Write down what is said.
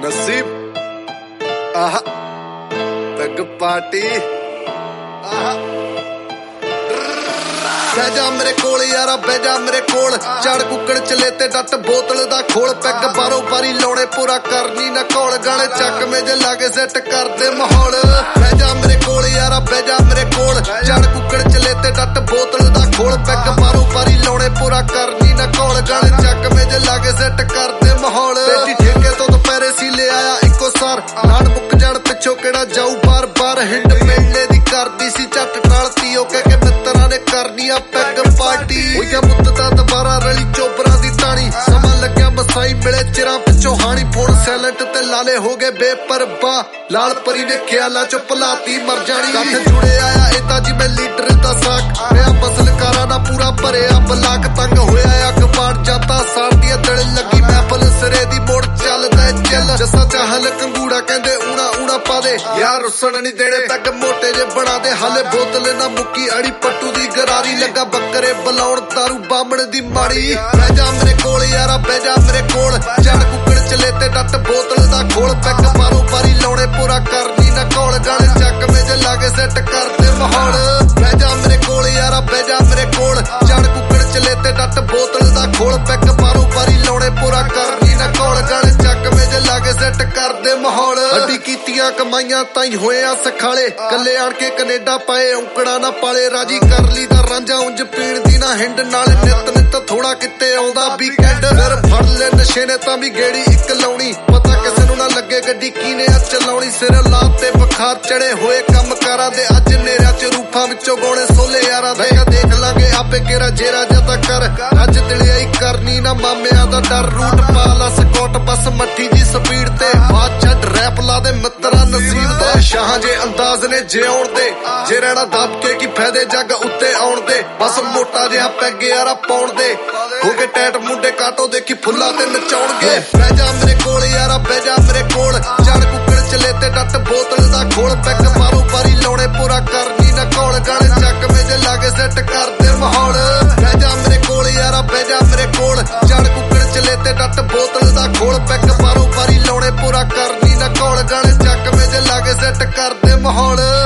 नसीब आहा peg party आहा बैजा मेरे कोल यारा बैजा मेरे कोल चढ़ कुकड़ चले ते डट बोतल दा खोल पैग बारो बारी लाउणे पूरा करनी ना कौल गाने चक में जे लागे सेट कर दे माहौल बैजा मेरे कोल यारा बैजा मेरे कोल चढ़ कुकड़ चले ते डट बोतल दा खोल पैग बारो बारी लाउणे पूरा करनी ना कौल गाने चक में जे लागे सेट कर दे माहौल बेटी ठेके तो दोपहरे सी ले आया इको सार लाड़ मुक जड़ पिछो केड़ा जाऊ बार बार हिंड मेले दी करदी सी झट टालती ओ कह के मित्रा ने करनी आ पैग पार्टी होया मुद्दा दोबारा रली चोबरा दी ताणी समा लग्या मसाई मिले चिरा पिछो हानी फोन सैलेंट ते लाले हो गए बेपरवाह लाल परी ने ख्याला चो भलाती मर जानी कठ जुड़े आया इदा जिवें लीडर दा साक मैं मसलकारा ना पूरा भरिया बलाक तंग होया अखबार जाता साल दी दड़ लगी महफल सिरे दी मोड़ चलदा चल जसा चाहल कंगूड़ा कहंदे ऊना ऊना पा दे यार रुसन नहीं देने पैग मोटे जे बना दे हाले बोतल ना मुक्की अड़ी पट्टू दी गरारी लगा बकरे बलाउण दारू बामण दी माड़ी बैजा मेरे कोल यारा बैजा मेरे कोल चढ़ कुकड़ चले ते डट बोतल दा खोल पैग बारो बारी लाउणे पूरा करनी ना कौल गाने चक में जे लागे सेट कर दे माहौल बैजा मेरे कोल यारा बैजा मेरे कोल चढ़ कुकड़ चले ते डट बोतल दा खोल पैग बारो बारी लाउणे पूरा करनी ना कौल गाने चक में जे लागे सेट कर दे माहौल अड्डी कीतियां कमाइयां ताई होए आ सखाले कल्ले आण के कनेडा पाए औंकड़ा ना पाले राजी कर ली दा रांझा उंज पीण दी ना हिंड नाल नित नित थोड़ा किते आउंदा वीकेंड फिर फड़ ले नशे ने तां भी गेड़ी इक लाउणी पता किसे नूं ना लगे गड्डी कीने आ चलाउणी सिर लात ते बुखार चढ़े होए कम करा दे अज नेरिया च रूफां विचों गौणे सोले यारा देख लांगे आपे केरा जेरा जदा कर अज दिलियाई करनी ना मामियां दा डर रूट पाला स्कॉट बस मट्ठी जी स्पीड ते बात छड रैप ला दे मित्रा नसीब दा शाह जे अंदाज ने जे आउण दे जे रहना दब के की फायदे जग उत्ते आउण दे बस मोटा जिहा पैग यारा पाउण दे हो के टैट मुंडे काटो देखी फुल्ला ते नचाउणगे बैजा मेरे कोल यारा बैजा मेरे कोल चढ़ कुकड़ चले ते डट बोतल दा खोल पैग बारो बारी लाउणे पूरा करनी ना कौल गाने चक में जे लागे सेट कर दे माहौल बैजा मेरे कोल यारा बैजा मेरे कोल चढ़ कुकड़ चले ते डट बोतल दा खोल पैग बारो बारी लाउणे पूरा करनी ना कौल गाने चक में जे लागे सेट कर दे माहौल।